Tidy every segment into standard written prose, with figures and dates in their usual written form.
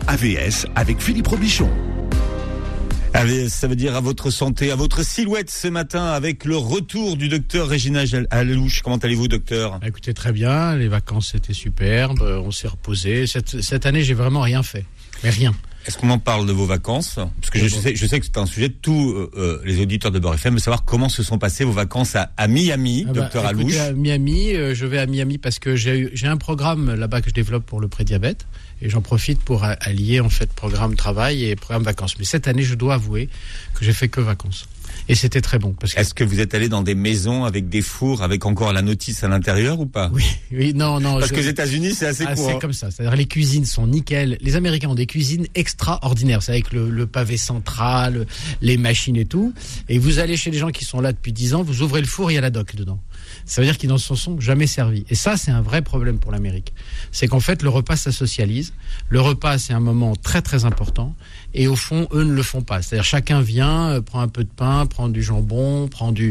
AVS avec Philippe Robichon. AVS, ça veut dire à votre santé, à votre silhouette ce matin avec le retour du docteur Réginald Alouche. Comment allez-vous, docteur ? Écoutez, très bien. Les vacances étaient superbes. On s'est reposé. Cette année, j'ai vraiment rien fait. Mais rien. Est-ce qu'on en parle de vos vacances ? Parce que je sais que c'est un sujet de tous les auditeurs de Beurre FM, de savoir comment se sont passées vos vacances à Miami, docteur Alouche. Écoutez, à Miami, je vais à Miami parce que j'ai un programme là-bas que je développe pour le prédiabète. Et j'en profite pour allier en fait programme travail et programme vacances. Mais cette année, je dois avouer que j'ai fait que vacances. Et c'était très bon. Est-ce que vous êtes allé dans des maisons avec des fours, avec encore la notice à l'intérieur ou pas ? Oui, non. Parce que les États-Unis, c'est assez courant. C'est comme ça. C'est-à-dire les cuisines sont nickel. Les Américains ont des cuisines extraordinaires. C'est avec le pavé central, les machines et tout. Et vous allez chez les gens qui sont là depuis 10 ans, vous ouvrez le four, il y a la doc dedans. Ça veut dire qu'ils n'en se sont jamais servis. Et ça, c'est un vrai problème pour l'Amérique. C'est qu'en fait, le repas, ça socialise. Le repas, c'est un moment très, très important. Et au fond, eux ne le font pas. C'est-à-dire, chacun vient, prend un peu de pain, prend du jambon, prend du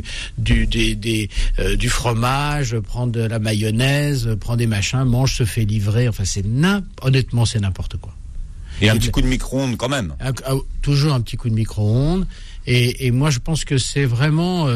fromage, prend de la mayonnaise, prend des machins, mange, se fait livrer. Enfin, honnêtement, c'est n'importe quoi. Et un petit coup de micro-ondes quand même. Toujours un petit coup de micro-ondes. Et moi, je pense que c'est vraiment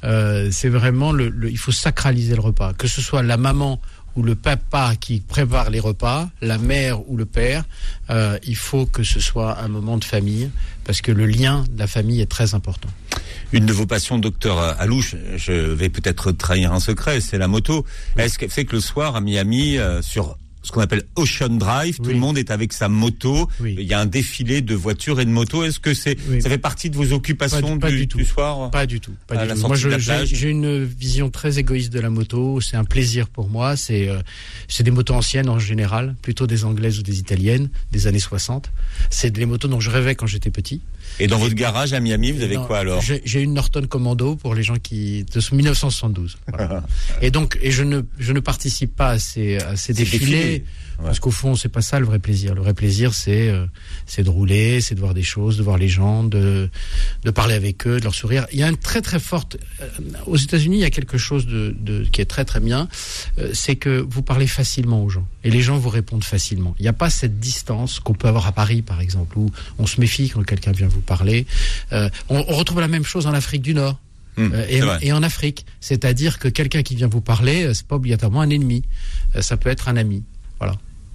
il faut sacraliser le repas. Que ce soit la maman ou le papa qui prépare les repas, la mère ou le père, il faut que ce soit un moment de famille, parce que le lien de la famille est très important. Une de vos passions, docteur Alouche, je vais peut-être trahir un secret, c'est la moto. Oui. Est-ce que c'est que le soir à Miami, sur ce qu'on appelle Ocean Drive, tout le monde est avec sa moto, il y a un défilé de voitures et de motos, est-ce que ça fait partie de vos occupations du soir ? Pas du tout. Moi, j'ai une vision très égoïste de la moto, c'est un plaisir pour moi, c'est des motos anciennes en général, plutôt des anglaises ou des italiennes, des années 60. C'est des motos dont je rêvais quand j'étais petit. Et dans votre garage à Miami, vous avez quoi alors ? J'ai une Norton Commando pour les gens de 1972. Voilà. et je ne participe pas à ces défilés. Parce qu'au fond, c'est pas ça le vrai plaisir. Le vrai plaisir, c'est de rouler, c'est de voir des choses, de voir les gens, de parler avec eux, de leur sourire. Il y a une très très forte. Aux États-Unis, il y a quelque chose qui est très très bien. C'est que vous parlez facilement aux gens et les gens vous répondent facilement. Il n'y a pas cette distance qu'on peut avoir à Paris, par exemple, où on se méfie quand quelqu'un vient vous parler. On retrouve la même chose en Afrique du Nord. Et en Afrique, c'est-à-dire que quelqu'un qui vient vous parler, c'est pas obligatoirement un ennemi. Ça peut être un ami. Voilà.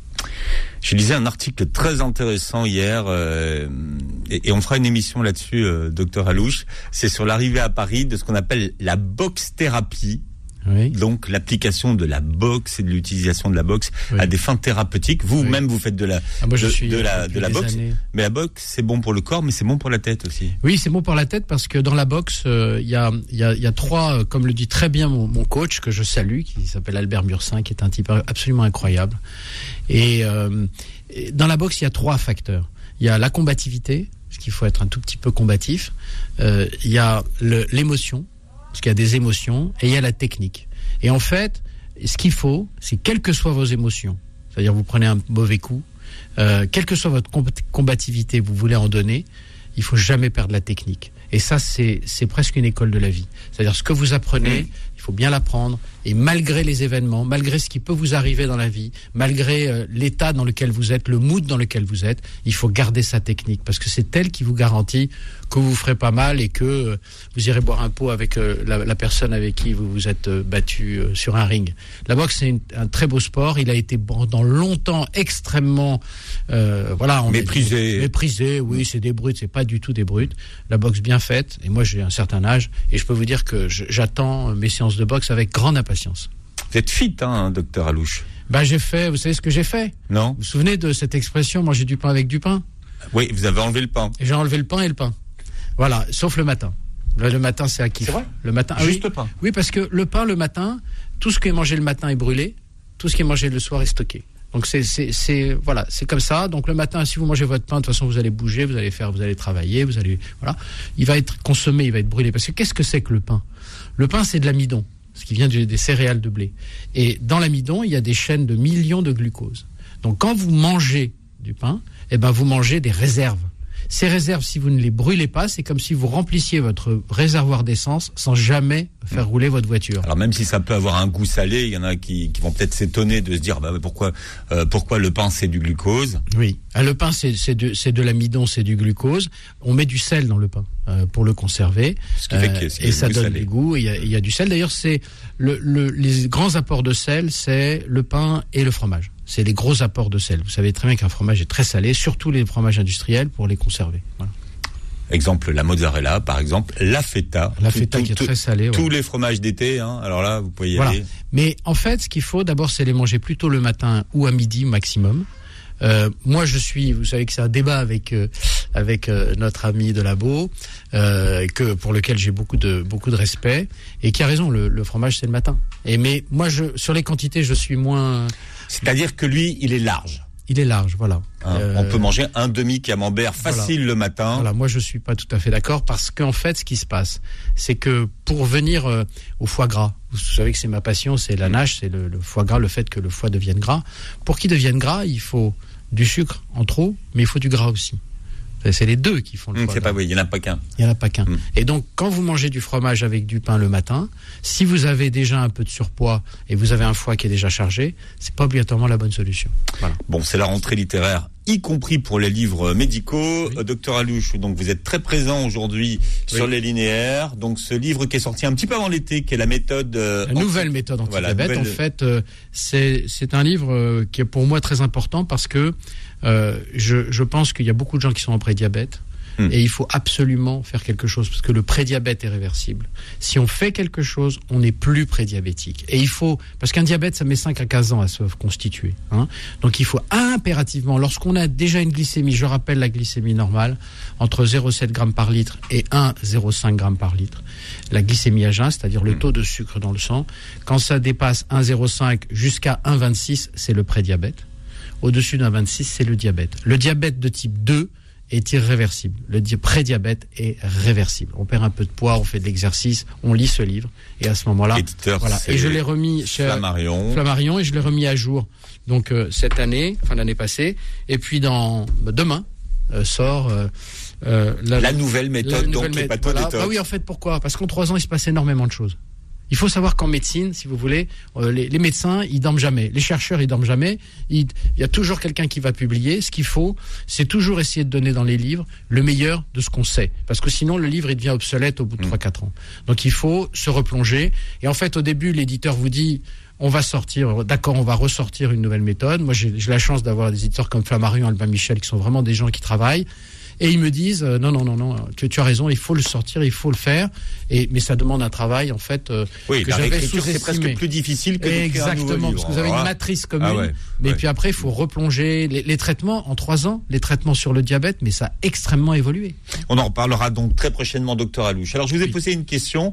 Je lisais un article très intéressant hier, et on fera une émission là-dessus, docteur Alouche. C'est sur l'arrivée à Paris de ce qu'on appelle la boxe-thérapie. Oui. Donc l'application de la boxe et de l'utilisation de la boxe à des fins thérapeutiques. Vous-même, vous faites de la boxe. Années. Mais la boxe, c'est bon pour le corps, mais c'est bon pour la tête aussi. Oui, c'est bon pour la tête parce que dans la boxe, il y a trois, comme le dit très bien mon coach que je salue, qui s'appelle Albert Mursin, qui est un type absolument incroyable. Et dans la boxe, il y a 3 facteurs. Il y a la combativité, parce qu'il faut être un tout petit peu combatif. Il y a l'émotion, parce qu'il y a des émotions, et il y a la technique. Et en fait, ce qu'il faut, c'est quelles que soient vos émotions, c'est-à-dire vous prenez un mauvais coup, quelle que soit votre combativité, vous voulez en donner, il faut jamais perdre la technique. Et ça, c'est presque une école de la vie. C'est-à-dire ce que vous apprenez, il faut bien l'apprendre, et malgré les événements, malgré ce qui peut vous arriver dans la vie, malgré l'état dans lequel vous êtes, le mood dans lequel vous êtes, il faut garder sa technique, parce que c'est elle qui vous garantit que vous ferez pas mal et que vous irez boire un pot avec la personne avec qui vous vous êtes battu sur un ring. La boxe, c'est un très beau sport. Il a été pendant longtemps extrêmement méprisé. Oui, c'est des brutes, c'est pas du tout des brutes. La boxe bien faite. Et moi, j'ai un certain âge et je peux vous dire que j'attends mes séances de boxe avec grande impatience. Vous êtes fit, docteur Alouche. J'ai fait. Vous savez ce que j'ai fait ? Non. Vous vous souvenez de cette expression, manger du pain avec du pain ? Oui, vous avez enlevé le pain. Et j'ai enlevé le pain et le pain. Voilà, sauf le matin. Le matin, c'est à kiff. C'est vrai ? Le matin, juste le pain. Oui, parce que le pain, le matin, tout ce qui est mangé le matin est brûlé, tout ce qui est mangé le soir est stocké. Donc c'est comme ça. Donc le matin, si vous mangez votre pain, de toute façon, vous allez bouger, vous allez travailler, il va être consommé, il va être brûlé. Parce que qu'est-ce que c'est que le pain ? Le pain, c'est de l'amidon, ce qui vient des céréales de blé. Et dans l'amidon, il y a des chaînes de millions de glucose. Donc quand vous mangez du pain, vous mangez des réserves. Ces réserves, si vous ne les brûlez pas, c'est comme si vous remplissiez votre réservoir d'essence sans jamais faire rouler votre voiture. Alors même si ça peut avoir un goût salé, il y en a qui vont peut-être s'étonner de se dire pourquoi le pain c'est du glucose. Oui, le pain c'est de l'amidon, c'est du glucose. On met du sel dans le pain pour le conserver. Ce qui fait que et ça donne salé. du goût. Il y a du sel. D'ailleurs, c'est les grands apports de sel, c'est le pain et le fromage. C'est les gros apports de sel. Vous savez très bien qu'un fromage est très salé, surtout les fromages industriels pour les conserver. Voilà. Exemple, la mozzarella, par exemple, la feta. La feta qui est très salée. Tous les fromages d'été, alors là, vous pouvez y aller. Mais en fait, ce qu'il faut d'abord, c'est les manger plutôt le matin ou à midi maximum. Moi, vous savez que c'est un débat avec notre ami de Labo, pour lequel j'ai beaucoup de respect, et qui a raison. Le fromage, c'est le matin. Mais moi, sur les quantités, je suis moins. C'est-à-dire que lui, il est large. Il est large, voilà. On peut manger un demi-camembert facile le matin. Voilà, moi je suis pas tout à fait d'accord parce qu'en fait, ce qui se passe, c'est que pour venir au foie gras, vous savez que c'est ma passion, c'est la nage, c'est le foie gras, le fait que le foie devienne gras. Pour qu'il devienne gras, il faut du sucre en trop, mais il faut du gras aussi. C'est les deux qui font le foie gras. Il n'y en a pas qu'un. Il n'y en a pas qu'un. Et donc, quand vous mangez du fromage avec du pain le matin, si vous avez déjà un peu de surpoids et vous avez un foie qui est déjà chargé, c'est pas obligatoirement la bonne solution. Voilà. Bon, c'est la rentrée littéraire, y compris pour les livres médicaux. Oui. Docteur Alouche, donc vous êtes très présent aujourd'hui sur les linéaires. Donc, ce livre qui est sorti un petit peu avant l'été, qui est la méthode... La nouvelle méthode anti-diabète, en fait, c'est un livre qui est pour moi très important parce que je pense qu'il y a beaucoup de gens qui sont en prédiabète et il faut absolument faire quelque chose parce que le prédiabète est réversible. Si on fait quelque chose, on n'est plus prédiabétique. Et il faut, parce qu'un diabète, ça met 5 à 15 ans à se constituer. Donc il faut impérativement, lorsqu'on a déjà une glycémie, je rappelle la glycémie normale, entre 0,7 g par litre et 1,05 g par litre. La glycémie à jeun, c'est-à-dire le taux de sucre dans le sang, quand ça dépasse 1,05 jusqu'à 1,26, c'est le prédiabète. Au-dessus d'un 26, c'est le diabète. Le diabète de type 2 est irréversible. Le prédiabète est réversible. On perd un peu de poids, on fait de l'exercice, on lit ce livre, et à ce moment-là, voilà. Et je l'ai remis chez Flammarion, et je l'ai remis à jour. Donc cette année, l'année passée, et puis demain sort la nouvelle méthode, oui, en fait, pourquoi ? Parce qu'en 3 ans, il se passe énormément de choses. Il faut savoir qu'en médecine, si vous voulez, les médecins, ils dorment jamais. Les chercheurs, ils dorment jamais. Il y a toujours quelqu'un qui va publier. Ce qu'il faut, c'est toujours essayer de donner dans les livres le meilleur de ce qu'on sait. Parce que sinon, le livre, il devient obsolète au bout de 3-4 ans. Donc, il faut se replonger. Et en fait, au début, l'éditeur vous dit, on va ressortir une nouvelle méthode. Moi, j'ai la chance d'avoir des éditeurs comme Flammarion, Albin Michel, qui sont vraiment des gens qui travaillent. Et ils me disent non, tu as raison, il faut le sortir, il faut le faire. Mais ça demande un travail en fait que j'avais sous-estimé. C'est presque plus difficile que d'écrire un nouveau livre. Exactement, parce que vous avez une matrice commune. Puis après, il faut replonger les traitements en 3 ans, les traitements sur le diabète, mais ça a extrêmement évolué. On en reparlera donc très prochainement, docteur Alouche. Alors je vous ai posé une question.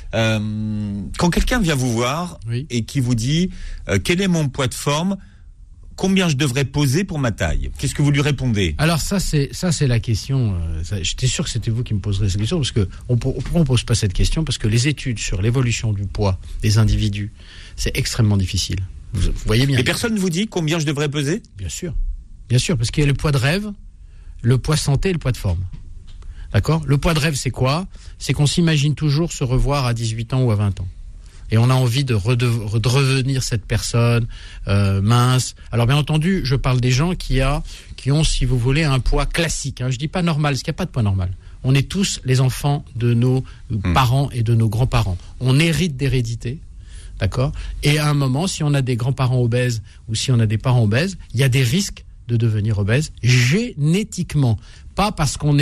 Quand quelqu'un vient vous voir et qui vous dit quel est mon poids de forme, combien je devrais peser pour ma taille ? Qu'est-ce que vous lui répondez ? Alors ça c'est la question. J'étais sûr que c'était vous qui me poserez cette question parce que on pose pas cette question parce que les études sur l'évolution du poids des individus, c'est extrêmement difficile. Vous voyez bien. Et personne ne vous dit combien je devrais peser ? Bien sûr, parce qu'il y a le poids de rêve, le poids santé et le poids de forme. D'accord ? Le poids de rêve, c'est quoi ? C'est qu'on s'imagine toujours se revoir à 18 ans ou à 20 ans. Et on a envie de redevenir cette personne mince. Alors bien entendu, je parle des gens qui ont, si vous voulez, un poids classique. Je dis pas normal, parce qu'il n'y a pas de poids normal. On est tous les enfants de nos parents et de nos grands-parents. On hérite d'hérédité, d'accord ? Et à un moment, si on a des grands-parents obèses ou si on a des parents obèses, il y a des risques de devenir obèse génétiquement. Pas parce qu'on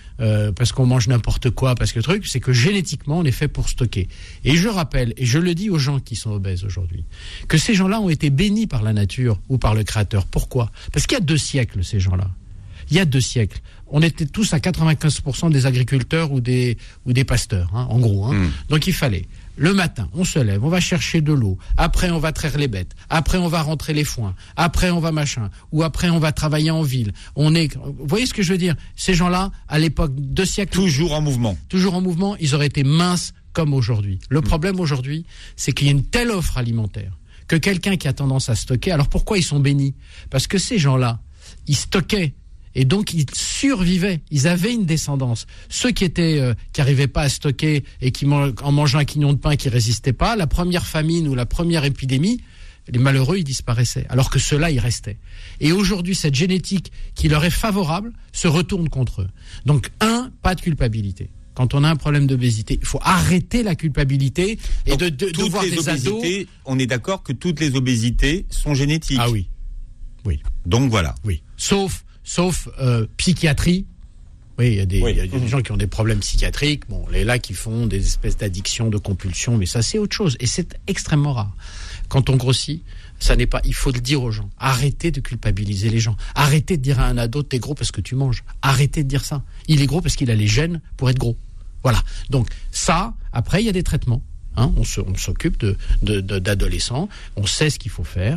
mange n'importe quoi, parce que le truc, c'est que génétiquement, on est fait pour stocker. Et je rappelle, et je le dis aux gens qui sont obèses aujourd'hui, que ces gens-là ont été bénis par la nature ou par le Créateur. Pourquoi ? Parce qu'il y a 2 siècles, ces gens-là. Il y a 2 siècles. On était tous à 95% des agriculteurs ou des pasteurs, en gros. Donc il fallait. Le matin, on se lève, on va chercher de l'eau. Après, on va traire les bêtes. Après, on va rentrer les foins. Après, on va machin. Ou après, on va travailler en ville. Vous voyez ce que je veux dire ? Ces gens-là, à l'époque, 2 siècles... Toujours en mouvement. Toujours en mouvement, ils auraient été minces comme aujourd'hui. Le problème aujourd'hui, c'est qu'il y a une telle offre alimentaire que quelqu'un qui a tendance à stocker... Alors pourquoi ils sont bénis ? Parce que ces gens-là, ils stockaient. Et donc ils survivaient, ils avaient une descendance. Ceux qui arrivaient pas à stocker et qui en mangeant un quignon de pain qui résistaient pas, la première famine ou la première épidémie, les malheureux ils disparaissaient, alors que ceux-là ils restaient. Et aujourd'hui cette génétique qui leur est favorable se retourne contre eux. Donc pas de culpabilité. Quand on a un problème d'obésité, il faut arrêter la culpabilité et de voir des ados. On est d'accord que toutes les obésités sont génétiques. Ah oui. Donc voilà. Oui. Sauf psychiatrie. Oui, il y a des gens qui ont des problèmes psychiatriques. Bon, les là qui font des espèces d'addictions, de compulsions, mais ça c'est autre chose et c'est extrêmement rare. Quand on grossit, ça n'est pas. Il faut le dire aux gens. Arrêtez de culpabiliser les gens. Arrêtez de dire à un ado t'es gros parce que tu manges. Arrêtez de dire ça. Il est gros parce qu'il a les gènes pour être gros. Voilà. Donc ça. Après, il y a des traitements. On s'occupe d'adolescents, on sait ce qu'il faut faire.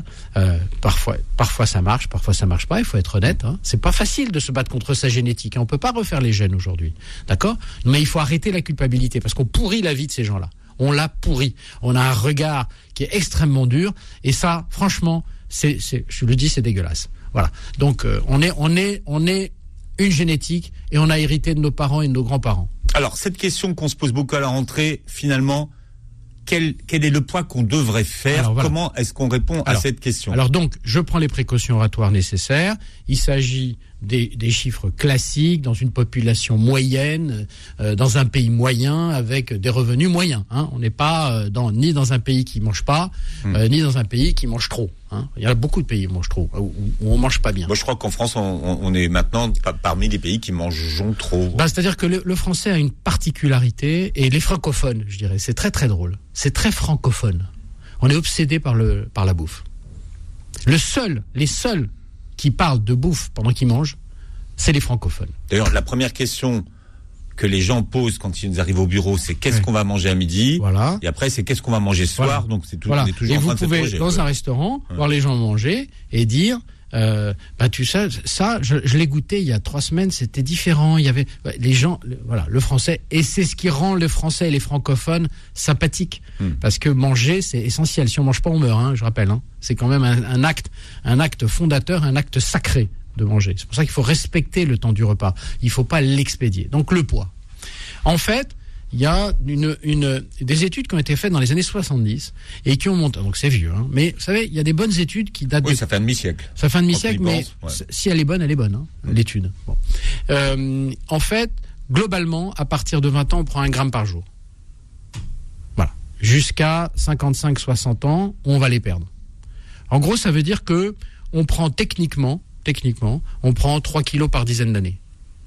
Parfois ça marche, parfois ça marche pas. Il faut être honnête. C'est pas facile de se battre contre sa génétique. On peut pas refaire les gènes aujourd'hui, d'accord ? Mais il faut arrêter la culpabilité parce qu'on pourrit la vie de ces gens-là. On l'a pourri. On a un regard qui est extrêmement dur. Et ça, franchement, je le dis, c'est dégueulasse. Voilà. Donc on est une génétique et on a hérité de nos parents et de nos grands-parents. Alors cette question qu'on se pose beaucoup à la rentrée, finalement. Quel est le poids qu'on devrait faire ? Alors, voilà. Comment est-ce qu'on répond à cette question ? Alors donc, je prends les précautions oratoires nécessaires. Il s'agit des chiffres classiques dans une population moyenne, dans un pays moyen avec des revenus moyens. On n'est pas ni dans un pays qui mange pas, ni dans un pays qui mange trop. Il y a beaucoup de pays qui mangent trop, où on mange pas bien. Moi, je crois qu'en France, on est maintenant parmi les pays qui mangent trop. C'est-à-dire que le français a une particularité, et les francophones, je dirais, c'est très très drôle. C'est très francophone. On est obsédé par la bouffe. Les seuls qui parlent de bouffe pendant qu'ils mangent, c'est les francophones. D'ailleurs, la première question que les gens posent quand ils arrivent au bureau, c'est qu'est-ce qu'on va manger à midi ? Voilà. Et après, c'est qu'est-ce qu'on va manger ce soir ? Donc, c'est on est toujours et en train vous de pouvez, s'interroger, dans un restaurant, voir les gens manger et dire... tu sais, ça, je l'ai goûté il y a 3 semaines, c'était différent. Il y avait les gens, le français, et c'est ce qui rend le français et les francophones sympathiques, parce que manger, c'est essentiel. Si on mange pas, on meurt. Je rappelle, c'est quand même un acte fondateur, un acte sacré de manger. C'est pour ça qu'il faut respecter le temps du repas. Il faut pas l'expédier. Donc le poids. En fait, il y a des études qui ont été faites dans les années 70 et qui ont montré, donc c'est vieux, mais vous savez, il y a des bonnes études qui datent ça fait un demi-siècle. Ça fait un demi-siècle, mais si elle est bonne, l'étude. Bon. En fait, globalement, à partir de 20 ans, on prend 1 gramme par jour. Voilà. Jusqu'à 55-60 ans, on va les perdre. En gros, ça veut dire que on prend techniquement, on prend 3 kilos par dizaine d'années.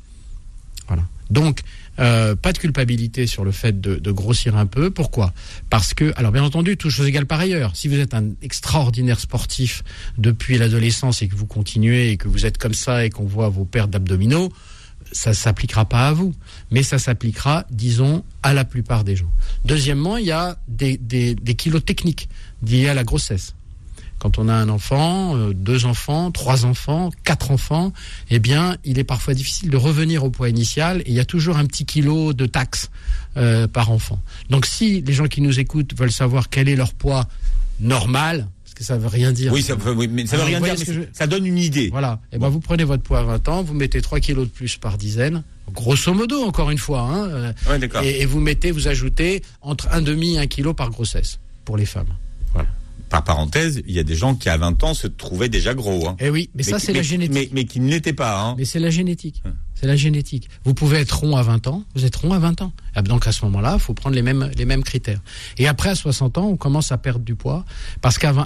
Voilà. Donc, pas de culpabilité sur le fait de grossir un peu. Pourquoi ? Parce que, alors bien entendu, toutes choses égales par ailleurs. Si vous êtes un extraordinaire sportif depuis l'adolescence et que vous continuez et que vous êtes comme ça et qu'on voit vos pertes d'abdominaux, ça s'appliquera pas à vous. Mais ça s'appliquera, disons, à la plupart des gens. Deuxièmement, il y a des kilos techniques liés à la grossesse. Quand on a un enfant, 2 enfants, 3 enfants, 4 enfants, eh bien, il est parfois difficile de revenir au poids initial et il y a toujours un petit kilo de taxe par enfant. Donc, si les gens qui nous écoutent veulent savoir quel est leur poids normal, parce que ça veut rien dire. Oui, mais ça veut rien dire, mais ça donne une idée. Voilà. Et vous prenez votre poids à 20 ans, vous mettez 3 kilos de plus par dizaine, grosso modo, encore une fois, d'accord. Et vous ajoutez entre 1,5 et 1 kilo par grossesse pour les femmes. Voilà. Par parenthèse, il y a des gens qui à 20 ans se trouvaient déjà gros. Eh oui, mais ça c'est la génétique. Mais qui ne l'étaient pas. Mais c'est la génétique. C'est la génétique. Vous pouvez être rond à 20 ans, vous êtes rond à 20 ans. Donc à ce moment-là, il faut prendre les mêmes critères. Et après à 60 ans, on commence à perdre du poids parce qu'à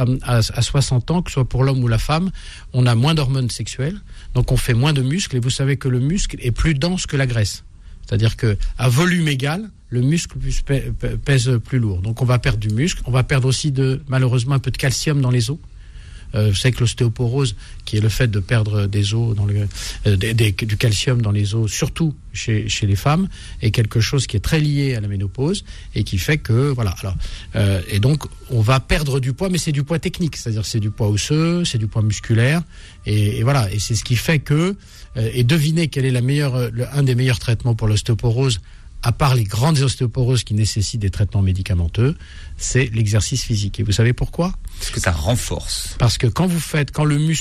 60 ans, que ce soit pour l'homme ou la femme, on a moins d'hormones sexuelles, donc on fait moins de muscles et vous savez que le muscle est plus dense que la graisse. C'est-à-dire que à volume égal, le muscle pèse plus lourd. Donc on va perdre du muscle, on va perdre aussi malheureusement un peu de calcium dans les os. Vous savez que l'ostéoporose, qui est le fait de perdre des os du calcium dans les os, surtout chez les femmes, est quelque chose qui est très lié à la ménopause et qui fait que et donc on va perdre du poids, mais c'est du poids technique, c'est-à-dire c'est du poids osseux, c'est du poids musculaire et voilà, et c'est ce qui fait que et devinez quel est un des meilleurs traitements pour l'ostéoporose. À part les grandes ostéoporoses qui nécessitent des traitements médicamenteux, c'est l'exercice physique. Et vous savez pourquoi ? Parce que ça renforce. Parce que quand le muscle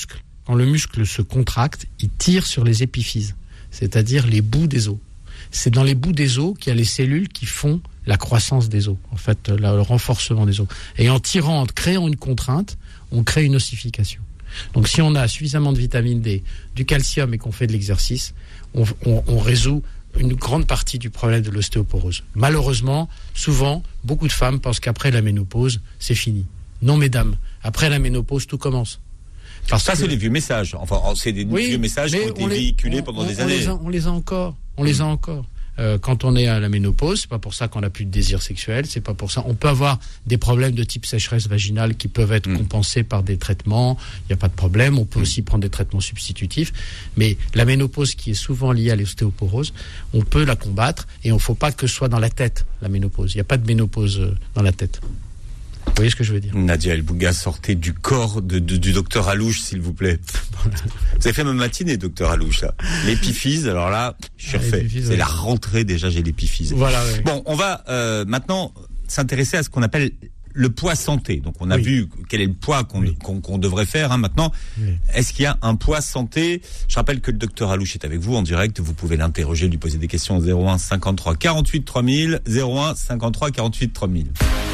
quand le muscle se contracte, il tire sur les épiphyses, c'est-à-dire les bouts des os. C'est dans les bouts des os qu'il y a les cellules qui font la croissance des os, en fait, le renforcement des os. Et en créant une contrainte, on crée une ossification. Donc si on a suffisamment de vitamine D, du calcium et qu'on fait de l'exercice, on résout une grande partie du problème de l'ostéoporose. Malheureusement, souvent, beaucoup de femmes pensent qu'après la ménopause, c'est fini. Non, mesdames, après la ménopause, tout commence. C'est des vieux messages. Enfin, c'est des vieux messages qui ont été véhiculés pendant des années. On les a encore. Quand on est à la ménopause, c'est pas pour ça qu'on n'a plus de désir sexuel, c'est pas pour ça. On peut avoir des problèmes de type sécheresse vaginale qui peuvent être compensés par des traitements. Il n'y a pas de problème. On peut aussi prendre des traitements substitutifs. Mais la ménopause, qui est souvent liée à l'ostéoporose, on peut la combattre et il ne faut pas que ce soit dans la tête, la ménopause. Il n'y a pas de ménopause dans la tête. Vous voyez ce que je veux dire? Nadia El Bouga, sortez du corps du docteur Alouche, s'il vous plaît. Vous avez fait ma matinée, docteur Alouche, là. L'épiphyse, alors là, je suis refait. C'est la rentrée, déjà, j'ai l'épiphyse. Voilà, oui. Bon, on va maintenant s'intéresser à ce qu'on appelle le poids santé. Donc, on a vu quel est le poids qu'on devrait faire. Hein, maintenant, est-ce qu'il y a un poids santé? Je rappelle que le docteur Alouche est avec vous en direct. Vous pouvez l'interroger, lui poser des questions au 01 53 48 3000, 01 53 48 3000.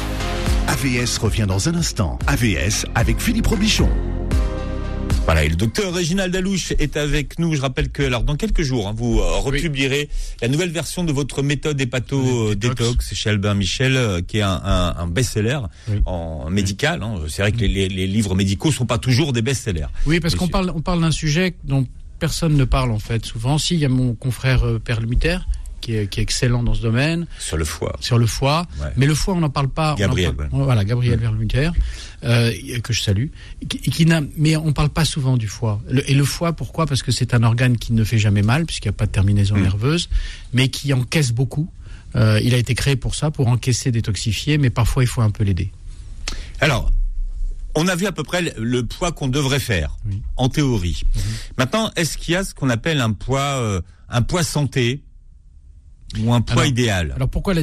AVS revient dans un instant. AVS avec Philippe Robichon. Voilà, et le docteur Réginald Alouche est avec nous. Je rappelle que, alors, dans quelques jours, vous republierez la nouvelle version de votre méthode hépato-détox chez Albin Michel, qui est un best-seller en médical. Hein. C'est vrai que les livres médicaux sont pas toujours des best-sellers. Oui, parce qu'on parle d'un sujet dont personne ne parle, en fait, souvent. Si, il y a mon confrère Perlmutter, qui est excellent dans ce domaine. Sur le foie. Ouais. Mais le foie, on n'en parle pas. Gabriel Perlmutter, que je salue. Mais on parle pas souvent du foie. Et le foie, pourquoi? Parce que c'est un organe qui ne fait jamais mal, puisqu'il n'y a pas de terminaison nerveuse, mais qui encaisse beaucoup. Il a été créé pour ça, pour encaisser, détoxifier, mais parfois il faut un peu l'aider. Alors, on a vu à peu près le poids qu'on devrait faire, en théorie. Maintenant, est-ce qu'il y a ce qu'on appelle un poids santé? Ou un poids idéal? Alors pourquoi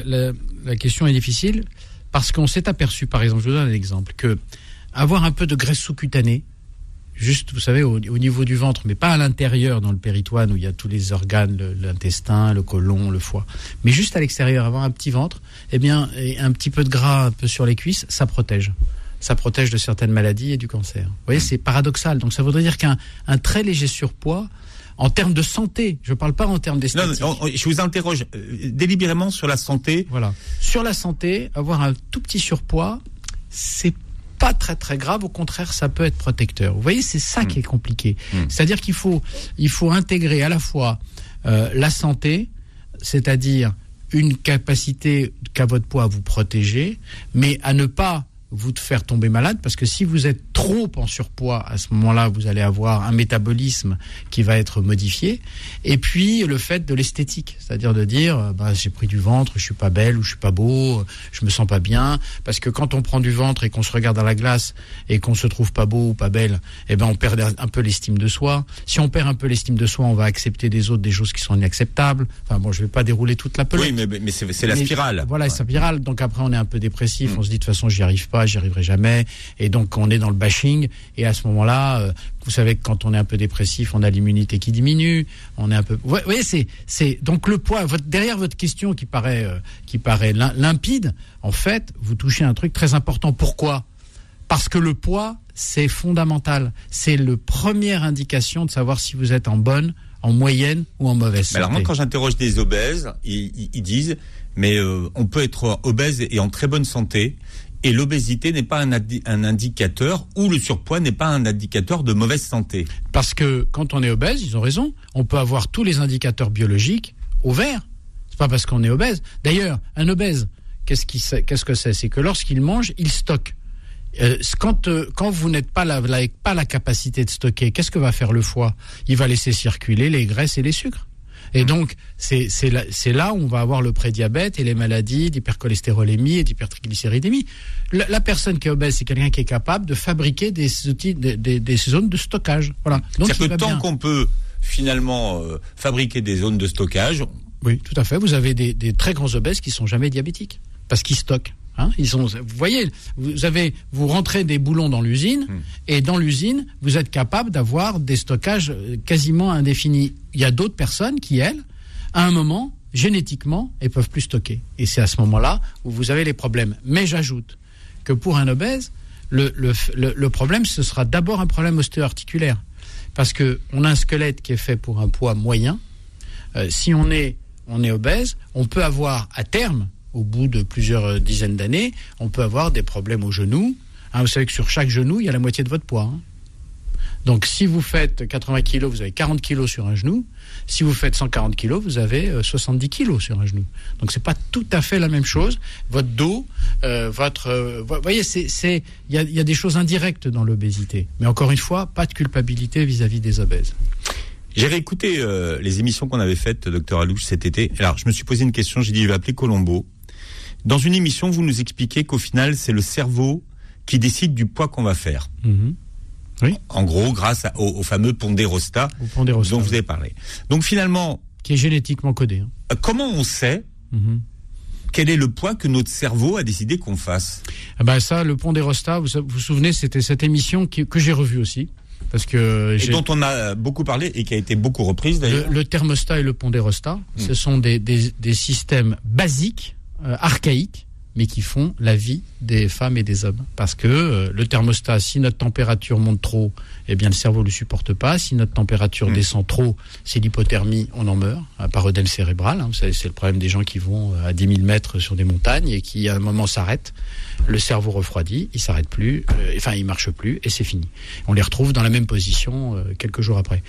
la question est difficile? Parce qu'on s'est aperçu, par exemple, je vous donne un exemple, que avoir un peu de graisse sous-cutanée, juste, vous savez, au niveau du ventre, mais pas à l'intérieur, dans le péritoine, où il y a tous les organes, l'intestin, le côlon, le foie, mais juste à l'extérieur, avoir un petit ventre, et un petit peu de gras un peu sur les cuisses, ça protège. Ça protège de certaines maladies et du cancer. Vous voyez, c'est paradoxal. Donc ça voudrait dire qu'un très léger surpoids, en termes de santé, je ne parle pas en termes d'esthétique. Non, je vous interroge délibérément sur la santé. Voilà. Sur la santé, avoir un tout petit surpoids, c'est pas très très grave. Au contraire, ça peut être protecteur. Vous voyez, c'est ça qui est compliqué. C'est-à-dire qu'il faut intégrer à la fois la santé, c'est-à-dire une capacité qu'a votre poids à vous protéger, mais à ne pas vous faire tomber malade, parce que si vous êtes trop en surpoids, à ce moment-là, vous allez avoir un métabolisme qui va être modifié. Et puis, le fait de l'esthétique, c'est-à-dire de dire, j'ai pris du ventre, je suis pas belle ou je suis pas beau, je me sens pas bien. Parce que quand on prend du ventre et qu'on se regarde dans la glace et qu'on se trouve pas beau ou pas belle, on perd un peu l'estime de soi. Si on perd un peu l'estime de soi, on va accepter des autres des choses qui sont inacceptables. Enfin bon, je vais pas dérouler toute la pelote. Oui, mais c'est la spirale. Voilà, c'est la spirale. Donc après, on est un peu dépressif. On se dit, de toute façon, j'y arrive pas, j'y arriverai jamais. Et donc, on est dans le bashing. Et à ce moment-là, vous savez que quand on est un peu dépressif, on a l'immunité qui diminue. On est un peu. Vous voyez, c'est donc le poids. Derrière votre question qui paraît limpide, en fait, vous touchez un truc très important. Pourquoi? Parce que le poids, c'est fondamental. C'est la première indication de savoir si vous êtes en bonne, en moyenne ou en mauvaise santé. Alors moi, quand j'interroge des obèses, ils disent, mais on peut être obèse et en très bonne santé. Et l'obésité n'est pas un indicateur, ou le surpoids n'est pas un indicateur de mauvaise santé. Parce que quand on est obèse, ils ont raison, on peut avoir tous les indicateurs biologiques au vert. C'est pas parce qu'on est obèse. D'ailleurs, un obèse, qu'est-ce que c'est? C'est que lorsqu'il mange, il stocke. Quand vous n'êtes pas avec pas la capacité de stocker, qu'est-ce que va faire le foie? Il va laisser circuler les graisses et les sucres. Et donc, c'est là où on va avoir le prédiabète et les maladies d'hypercholestérolémie et d'hypertriglycéridémie. La personne qui est obèse, c'est quelqu'un qui est capable de fabriquer des outils, des zones de stockage. Voilà. Donc, c'est-à-dire que tant qu'on peut finalement fabriquer des zones de stockage. Oui, tout à fait. Vous avez des très grands obèses qui sont jamais diabétiques parce qu'ils stockent. Vous voyez, vous rentrez des boulons dans l'usine, et dans l'usine, vous êtes capable d'avoir des stockages quasiment indéfinis. Il y a d'autres personnes qui, elles, à un moment, génétiquement, elles peuvent plus stocker. Et c'est à ce moment-là où vous avez les problèmes. Mais j'ajoute que pour un obèse, le problème, ce sera d'abord un problème ostéo-articulaire. Parce qu'on a un squelette qui est fait pour un poids moyen. Si on est obèse, on peut avoir à terme, au bout de plusieurs dizaines d'années, on peut avoir des problèmes au genou. Vous savez que sur chaque genou, il y a la moitié de votre poids. Donc si vous faites 80 kilos, vous avez 40 kilos sur un genou. Si vous faites 140 kilos, vous avez 70 kilos sur un genou. Donc c'est pas tout à fait la même chose. Votre dos, vous voyez, il y a des choses indirectes dans l'obésité. Mais encore une fois, pas de culpabilité vis-à-vis des obèses. J'ai réécouté les émissions qu'on avait faites, docteur Alouche, cet été. Alors, je me suis posé une question, j'ai dit, je vais appeler Colombo. Dans une émission, vous nous expliquez qu'au final, c'est le cerveau qui décide du poids qu'on va faire. Oui. En gros, grâce au fameux pondérostat dont vous avez parlé. Donc finalement... Qui est génétiquement codé. Comment on sait quel est le poids que notre cerveau a décidé qu'on fasse ? Ça, le pondérostat, vous vous souvenez, c'était cette émission que j'ai revue aussi. Parce que dont on a beaucoup parlé et qui a été beaucoup reprise d'ailleurs. Le thermostat et le pondérostat, ce sont des systèmes basiques, archaïques, mais qui font la vie des femmes et des hommes. Parce que le thermostat, si notre température monte trop, eh bien le cerveau ne le supporte pas. Si notre température descend trop, c'est l'hypothermie, on en meurt, par œdème cérébral. Vous savez, c'est le problème des gens qui vont à 10 000 mètres sur des montagnes et qui à un moment s'arrêtent. Le cerveau refroidit, il s'arrête plus, il marche plus et c'est fini. On les retrouve dans la même position quelques jours après.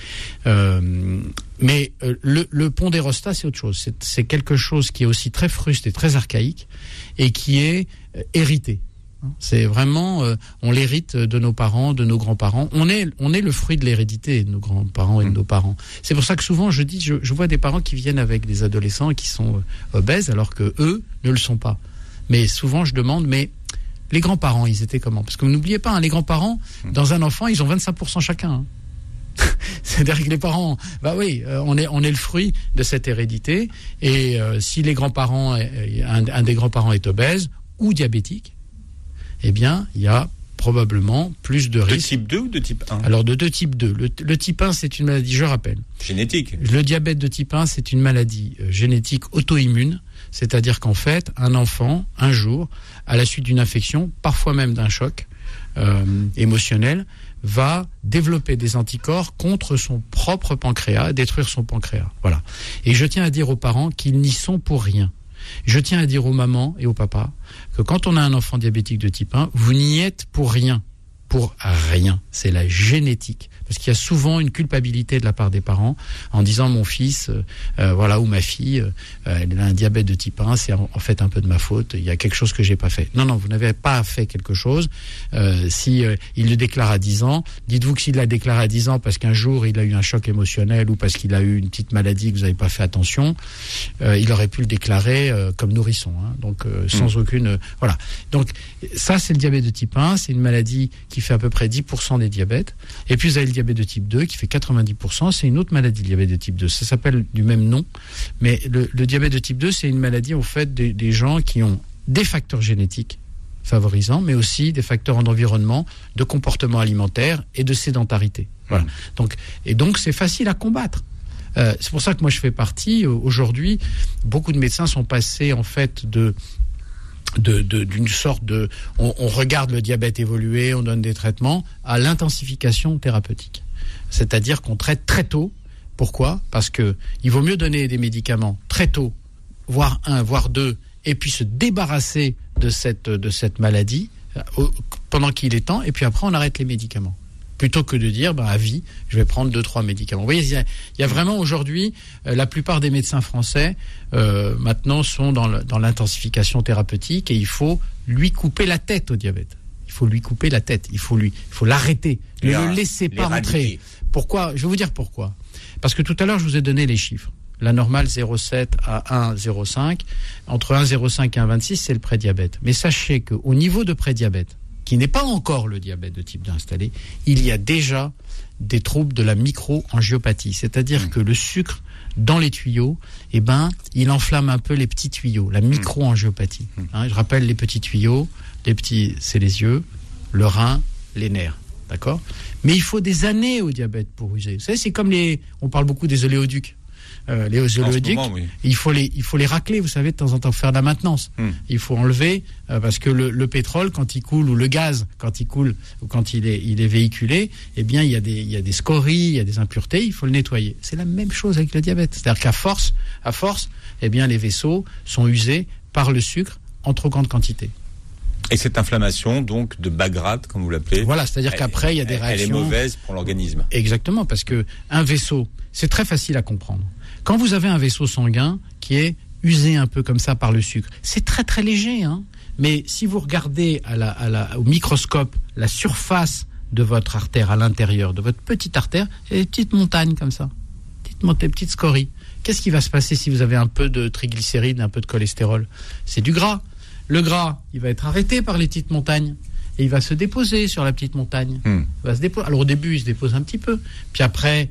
Mais le pondérostat, c'est autre chose. C'est quelque chose qui est aussi très fruste et très archaïque et qui est hérité. C'est vraiment, on l'hérite de nos parents, de nos grands-parents. On est le fruit de l'hérédité de nos grands-parents et de nos parents. C'est pour ça que souvent je vois des parents qui viennent avec des adolescents et qui sont obèses alors que eux ne le sont pas. Mais souvent je demande, mais les grands-parents, ils étaient comment ? Parce que vous n'oubliez pas, les grands-parents, dans un enfant, ils ont 25% chacun. C'est-à-dire que les parents, on est le fruit de cette hérédité. Et si les grands-parents, un des grands-parents est obèse ou diabétique, eh bien, il y a probablement plus de risques. De type 2 ou de type 1 ? Alors, de type 2. Le type 1, c'est une maladie, je rappelle. Génétique. Le diabète de type 1, c'est une maladie génétique auto-immune. C'est-à-dire qu'en fait, un enfant, un jour, à la suite d'une infection, parfois même d'un choc émotionnel, va développer des anticorps contre son propre pancréas, détruire son pancréas. Voilà. Et je tiens à dire aux parents qu'ils n'y sont pour rien. Je tiens à dire aux mamans et aux papas que quand on a un enfant diabétique de type 1, vous n'y êtes pour rien. Pour rien. C'est la génétique. Parce qu'il y a souvent une culpabilité de la part des parents en disant mon fils, ou ma fille, elle a un diabète de type 1, c'est en fait un peu de ma faute, il y a quelque chose que j'ai pas fait. Non, vous n'avez pas fait quelque chose. Si il le déclare à 10 ans, dites-vous que s'il l'a déclaré à 10 ans parce qu'un jour il a eu un choc émotionnel ou parce qu'il a eu une petite maladie que vous n'avez pas fait attention, il aurait pu le déclarer comme nourrisson. Donc sans aucune... voilà. Donc ça c'est le diabète de type 1, c'est une maladie qui fait à peu près 10% des diabètes. Et puis vous avez le diabète de type 2 qui fait 90%, c'est une autre maladie, le diabète de type 2. Ça s'appelle du même nom, mais le diabète de type 2, c'est une maladie en fait des gens qui ont des facteurs génétiques favorisants, mais aussi des facteurs d'environnement, de comportement alimentaire et de sédentarité. Voilà. Donc c'est facile à combattre. C'est pour ça que moi je fais partie. Aujourd'hui, beaucoup de médecins sont passés en fait d'une sorte de... On regarde le diabète évoluer, on donne des traitements, à l'intensification thérapeutique. C'est-à-dire qu'on traite très tôt. Pourquoi ? Parce que il vaut mieux donner des médicaments très tôt, voire 1, voire 2, et puis se débarrasser de cette maladie pendant qu'il est temps, et puis après on arrête les médicaments. Plutôt que de dire, à vie, je vais prendre 2-3 médicaments. Vous voyez, il y a vraiment aujourd'hui, la plupart des médecins français, maintenant, sont dans l'intensification thérapeutique et il faut lui couper la tête au diabète. Il faut lui couper la tête. Il faut l'arrêter. Ne le laissez pas rentrer. Pourquoi ? Je vais vous dire pourquoi. Parce que tout à l'heure, je vous ai donné les chiffres. La normale 0,7 à 1,05. Entre 1,05 et 1,26, c'est le prédiabète. Mais sachez qu'au niveau de prédiabète, qui n'est pas encore le diabète de type 2 installé, il y a déjà des troubles de la microangiopathie. C'est-à-dire que le sucre dans les tuyaux, il enflamme un peu les petits tuyaux, la microangiopathie. Je rappelle les petits tuyaux, c'est les yeux, le rein, les nerfs. D'accord ? Mais il faut des années au diabète pour user. Vous savez, c'est comme on parle beaucoup des oléoducs. Les oléoducs, oui. il faut les racler, vous savez, de temps en temps, faire de la maintenance. Il faut enlever, parce que le pétrole, quand il coule, ou le gaz, quand il coule, ou quand il est véhiculé, eh bien, il y a des scories, il y a des impuretés, il faut le nettoyer. C'est la même chose avec le diabète. C'est-à-dire qu'à force, eh bien, les vaisseaux sont usés par le sucre en trop grande quantité. Et cette inflammation, donc, de bas grade, comme vous l'appelez. Voilà, c'est-à-dire qu'après, il y a des réactions. Elle est mauvaise pour l'organisme. Exactement, parce que un vaisseau, c'est très facile à comprendre. Quand vous avez un vaisseau sanguin qui est usé un peu comme ça par le sucre, c'est très très léger, hein. Mais si vous regardez au microscope la surface de votre artère à l'intérieur, de votre petite artère, il y a des petites montagnes comme ça, des petites scories. Qu'est-ce qui va se passer si vous avez un peu de triglycérides, un peu de cholestérol ? C'est du gras. Le gras, il va être arrêté par les petites montagnes et il va se déposer sur la petite montagne. Alors au début, il se dépose un petit peu. Puis après,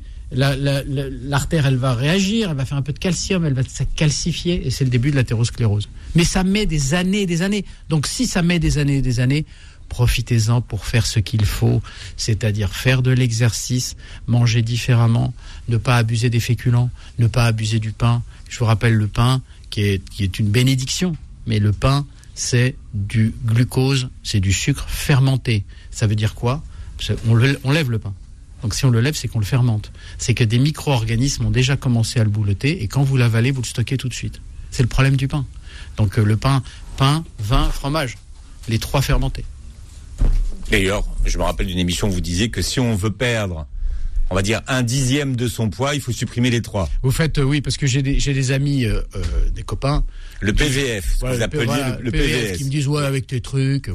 l'artère, elle va réagir, elle va faire un peu de calcium, elle va se calcifier et c'est le début de l'athérosclérose. Mais ça met des années et des années. Donc si ça met des années et des années, profitez-en pour faire ce qu'il faut, c'est-à-dire faire de l'exercice, manger différemment, ne pas abuser des féculents, ne pas abuser du pain. Je vous rappelle le pain qui est une bénédiction, mais le pain, c'est du glucose, c'est du sucre fermenté. Ça veut dire quoi ? On lève le pain. Donc si on le lève, c'est qu'on le fermente. C'est que des micro-organismes ont déjà commencé à le boulotter et quand vous l'avalez, vous le stockez tout de suite. C'est le problème du pain. Donc le pain, vin, fromage, les trois fermentés. D'ailleurs, je me rappelle d'une émission où vous disiez que si on veut perdre, on va dire 1/10 de son poids, il faut supprimer les trois. Vous faites, oui, parce que j'ai des amis, des copains. Le PVF, ce que vous appelez le PVF. Qui me disent, avec tes trucs,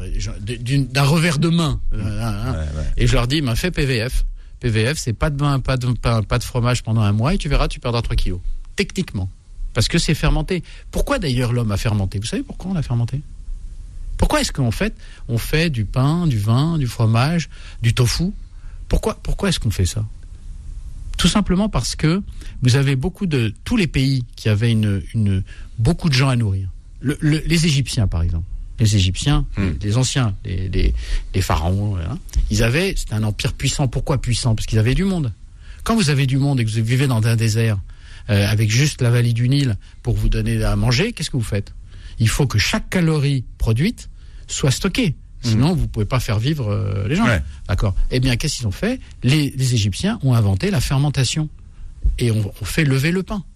d'un revers de main. Ouais. Et je leur dis, fais PVF. PVF, c'est pas de vin, pas de fromage pendant un mois et tu verras, tu perdras 3 kilos. Techniquement. Parce que c'est fermenté. Pourquoi d'ailleurs l'homme a fermenté ? Vous savez pourquoi on a fermenté ? Pourquoi est-ce qu'en fait, on fait du pain, du vin, du fromage, du tofu ? Pourquoi est-ce qu'on fait ça ? Tout simplement parce que vous avez tous les pays qui avaient beaucoup de gens à nourrir. Les Égyptiens, par exemple. Les Égyptiens, les anciens, les pharaons, c'était un empire puissant. Pourquoi puissant ? Parce qu'ils avaient du monde. Quand vous avez du monde et que vous vivez dans un désert, avec juste la vallée du Nil pour vous donner à manger, qu'est-ce que vous faites ? Il faut que chaque calorie produite soit stockée. Sinon, vous ne pouvez pas faire vivre les gens. Ouais. D'accord. Eh bien, qu'est-ce qu'ils ont fait ? Les Égyptiens ont inventé la fermentation. Et on fait lever le pain.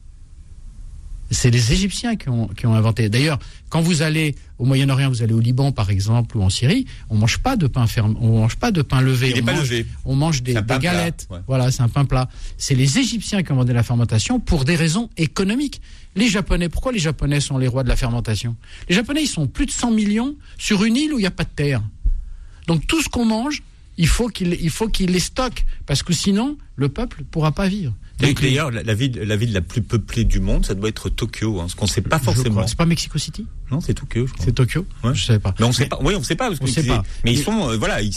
C'est les Égyptiens qui ont inventé. D'ailleurs, quand vous allez au Moyen-Orient, vous allez au Liban, par exemple, ou en Syrie, on mange pas de pain on mange pas de pain levé. On mange des galettes. Ouais. Voilà, c'est un pain plat. C'est les Égyptiens qui ont inventé la fermentation pour des raisons économiques. Les Japonais, pourquoi les Japonais sont les rois de la fermentation ? Les Japonais, ils sont plus de 100 millions sur une île où il n'y a pas de terre. Donc tout ce qu'on mange, il faut qu'ils les stockent, parce que sinon, le peuple ne pourra pas vivre. Donc, d'ailleurs, la ville la plus peuplée du monde, ça doit être Tokyo, ce qu'on ne sait pas forcément. C'est pas Mexico City ? Non, c'est Tokyo, je crois. C'est Tokyo ? Ouais. Je ne savais pas. Mais on ne sait pas. Oui, on ne sait pas. Parce que mais ils sont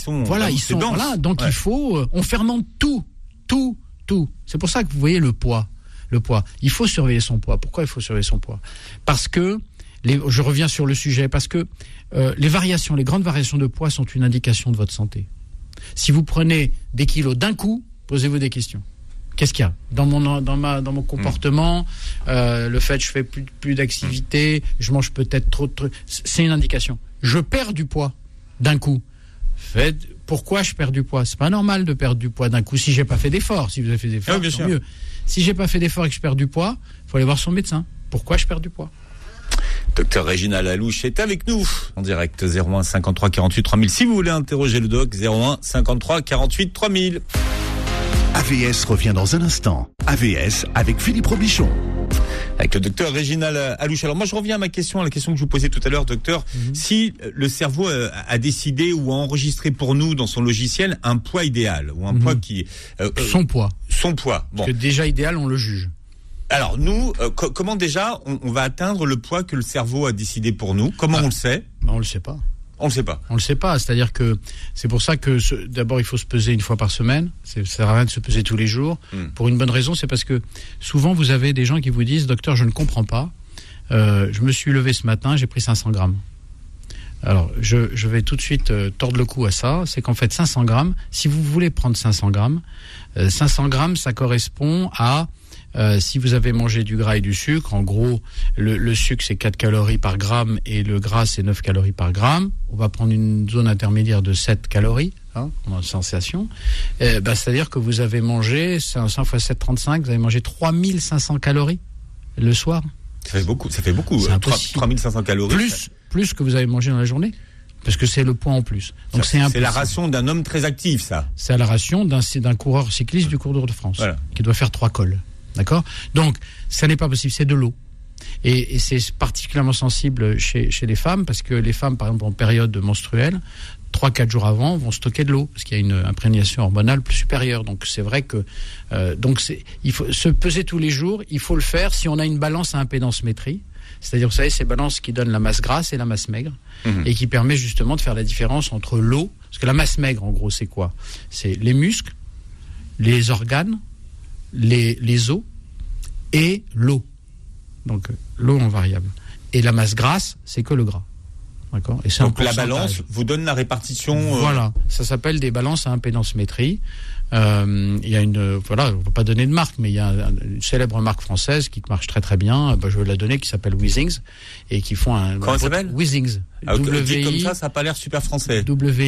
là. Donc il faut... on fermente tout. C'est pour ça que vous voyez le poids. Il faut surveiller son poids. Pourquoi il faut surveiller son poids ? Parce que, je reviens sur le sujet, parce que les grandes variations de poids sont une indication de votre santé. Si vous prenez des kilos d'un coup, posez-vous des questions. Qu'est-ce qu'il y a dans mon comportement, le fait que je fais plus d'activité, je mange peut-être trop de trucs, c'est une indication. Je perds du poids d'un coup. Pourquoi je perds du poids ? C'est pas normal de perdre du poids d'un coup si j'ai pas fait d'effort. Si vous avez fait des efforts, c'est mieux. Si j'ai pas fait d'effort et que je perds du poids, faut aller voir son médecin. Pourquoi je perds du poids ? Docteur Réginald Alouche est avec nous en direct 01 53 48 3000. Si vous voulez interroger le doc, 01 53 48 3000. AVS revient dans un instant. AVS avec Philippe Robichon. Avec le docteur Réginald Alouche. Alors moi je reviens à la question que je vous posais tout à l'heure, docteur. Si le cerveau a décidé ou a enregistré pour nous dans son logiciel un poids idéal ou un poids qui... son poids. Son poids. Bon. Parce que déjà idéal, on le juge. Alors nous, comment déjà on va atteindre le poids que le cerveau a décidé pour nous ? Comment on le sait ? On le sait pas. On le sait pas. On le sait pas. C'est-à-dire que c'est pour ça que d'abord il faut se peser une fois par semaine. Ça sert à rien de se peser tous les jours. Pour une bonne raison, c'est parce que souvent vous avez des gens qui vous disent, docteur, je ne comprends pas. Je me suis levé ce matin, j'ai pris 500 grammes. Alors, je vais tout de suite tordre le cou à ça. C'est qu'en fait, 500 grammes, si vous voulez prendre 500 grammes, ça correspond à, si vous avez mangé du gras et du sucre, en gros, le sucre, c'est 4 calories par gramme et le gras, c'est 9 calories par gramme. On va prendre une zone intermédiaire de 7 calories, on a une sensation. C'est-à-dire que vous avez mangé, 5 x 7, 35, vous avez mangé 3500 calories le soir. Ça fait beaucoup. C'est 3500 calories. Plus que vous avez mangé dans la journée, parce que c'est le poids en plus. Donc c'est la ration d'un homme très actif, ça. C'est la ration d'un coureur cycliste du Tour de France, qui doit faire 3 cols. D'accord ? Donc, ça n'est pas possible, c'est de l'eau. Et c'est particulièrement sensible chez les femmes, parce que les femmes, par exemple, en période menstruelle, 3-4 jours avant, vont stocker de l'eau, parce qu'il y a une imprégnation hormonale plus supérieure. Donc, c'est vrai que... il faut se peser tous les jours, il faut le faire si on a une balance à impédance-métrie. C'est-à-dire, vous savez, ces balances qui donnent la masse grasse et la masse maigre, et qui permet justement de faire la différence entre l'eau, parce que la masse maigre, en gros, c'est quoi ? C'est les muscles, les organes, les os et l'eau. Donc, l'eau en variable. Et la masse grasse, c'est que le gras. D'accord ? Et c'est donc la balance vous donne la répartition. Voilà, ça s'appelle des balances à impédance-métrie. Il y a on ne va pas donner de marque, mais il y a une célèbre marque française qui marche très très bien. Je vais la donner, qui s'appelle Weezings, et qui font un. Comment ça s'appelle ? Weezings. Dit comme ça n'a pas l'air super français.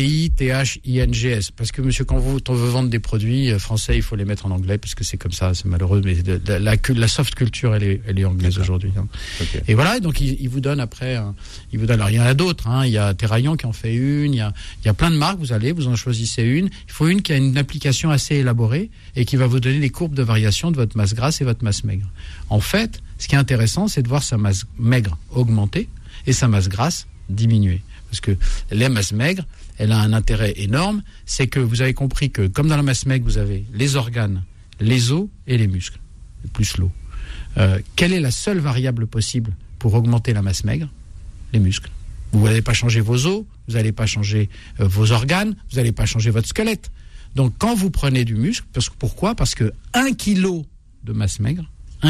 WITHINGS. Parce que monsieur, quand on veut vendre des produits français, il faut les mettre en anglais, parce que c'est comme ça, c'est malheureux, mais la soft culture, elle est anglaise aujourd'hui. Okay. Et voilà, donc il vous donne après, alors il y en a d'autres, il y a Terraillon qui en fait une, il y a plein de marques, vous en choisissez une. Il faut une qui a une application assez élaborée et qui va vous donner les courbes de variation de votre masse grasse et votre masse maigre. En fait, ce qui est intéressant, c'est de voir sa masse maigre augmenter et sa masse grasse diminuer. Parce que la masse maigre, elle a un intérêt énorme, c'est que vous avez compris que comme dans la masse maigre, vous avez les organes, les os et les muscles, plus l'eau. Quelle est la seule variable possible pour augmenter la masse maigre ? Les muscles. Vous n'allez pas changer vos os, vous n'allez pas changer vos organes, vous n'allez pas changer votre squelette. Donc quand vous prenez du muscle, pourquoi ? Parce que 1 kg de masse maigre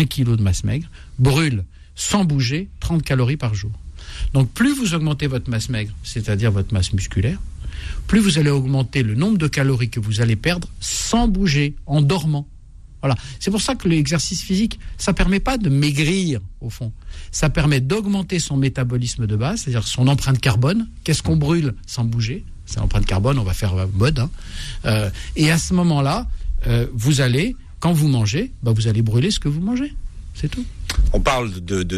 brûle sans bouger 30 calories par jour. Donc plus vous augmentez votre masse maigre, c'est-à-dire votre masse musculaire, plus vous allez augmenter le nombre de calories que vous allez perdre sans bouger, en dormant. Voilà. C'est pour ça que l'exercice physique, ça ne permet pas de maigrir, au fond. Ça permet d'augmenter son métabolisme de base, c'est-à-dire son empreinte carbone. Qu'est-ce qu'on brûle sans bouger ? C'est l'empreinte carbone, on va faire mode. Et à ce moment-là, vous allez, quand vous mangez, vous allez brûler ce que vous mangez. C'est tout. On parle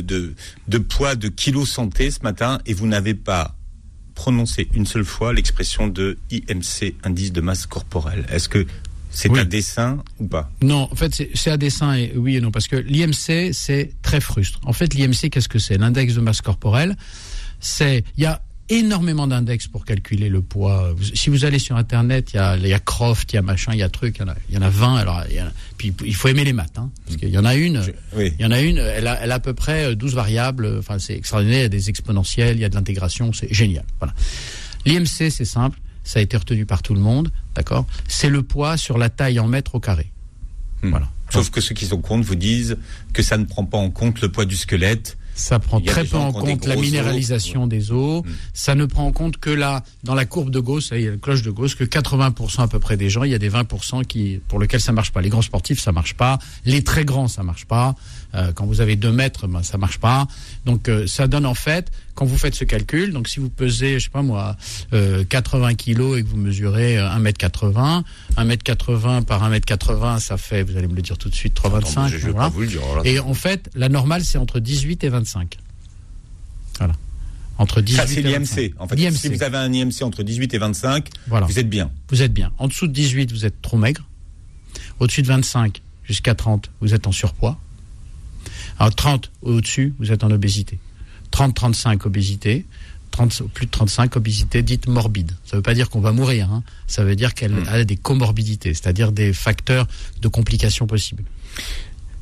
de poids, de kilos santé ce matin, et vous n'avez pas prononcé une seule fois l'expression de IMC, indice de masse corporelle. Est-ce que c'est à dessein ou pas ? Non, en fait, c'est à dessein, et oui et non, parce que l'IMC, c'est très frustre. En fait, l'IMC, qu'est-ce que c'est ? L'index de masse corporelle, il y a énormément d'index pour calculer le poids. Si vous allez sur Internet, il y a Croft, il y a machin, il y a truc, il y en a 20. Alors, puis il faut aimer les maths, parce qu'il y en a une. Elle a à peu près 12 variables. Enfin, c'est extraordinaire. Il y a des exponentielles, il y a de l'intégration, c'est génial. Voilà. L'IMC, c'est simple. Ça a été retenu par tout le monde, d'accord ? C'est le poids sur la taille en mètres au carré. Voilà. Sauf que ceux qui sont contre vous disent que ça ne prend pas en compte le poids du squelette. Ça prend très peu en compte la minéralisation des os. Ça ne prend en compte que dans la courbe de Gauss, il y a la cloche de Gauss, que 80% à peu près des gens, il y a des 20% pour lesquels ça marche pas. Les grands sportifs, ça marche pas. Les très grands, ça marche pas. Quand vous avez 2 mètres, ça marche pas. Donc, ça donne en fait, quand vous faites ce calcul, donc si vous pesez, je sais pas moi, 80 kilos et que vous mesurez 1m80, 1m80 par 1m80, ça fait, vous allez me le dire tout de suite, 3,25. Je vais pas vous le dire. Et en fait, la normale, c'est entre 18 et 25. Voilà. Entre 18 ça, c'est et 25. l'IMC. En fait, l'IMC. Si vous avez un IMC entre 18 et 25, vous êtes bien. Vous êtes bien. En dessous de 18, vous êtes trop maigre. Au-dessus de 25 jusqu'à 30, vous êtes en surpoids. Alors 30 au-dessus, vous êtes en obésité. 30-35, obésité. Plus de 35, obésité dite morbide. Ça ne veut pas dire qu'on va mourir. Ça veut dire qu'elle a des comorbidités, c'est-à-dire des facteurs de complications possibles.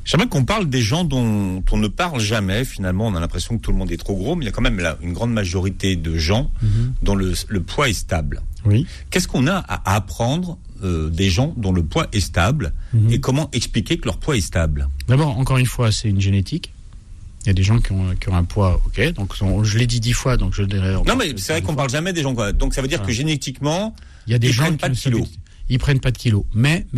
J'aimerais qu'on parle des gens dont on ne parle jamais. Finalement, on a l'impression que tout le monde est trop gros, mais il y a quand même là une grande majorité de gens dont le poids est stable. Oui. Qu'est-ce qu'on a à apprendre des gens dont le poids est stable et comment expliquer que leur poids est stable? D'abord, encore une fois, c'est une génétique. Il y a des gens qui ont un poids, ok. Donc, je l'ai dit 10 fois, donc je le dirai. Non, mais c'est vrai qu'on parle jamais des gens, quoi. Donc, ça veut dire que génétiquement, il y a des gens prennent pas de kilos. Ils prennent pas de kilos. Mais,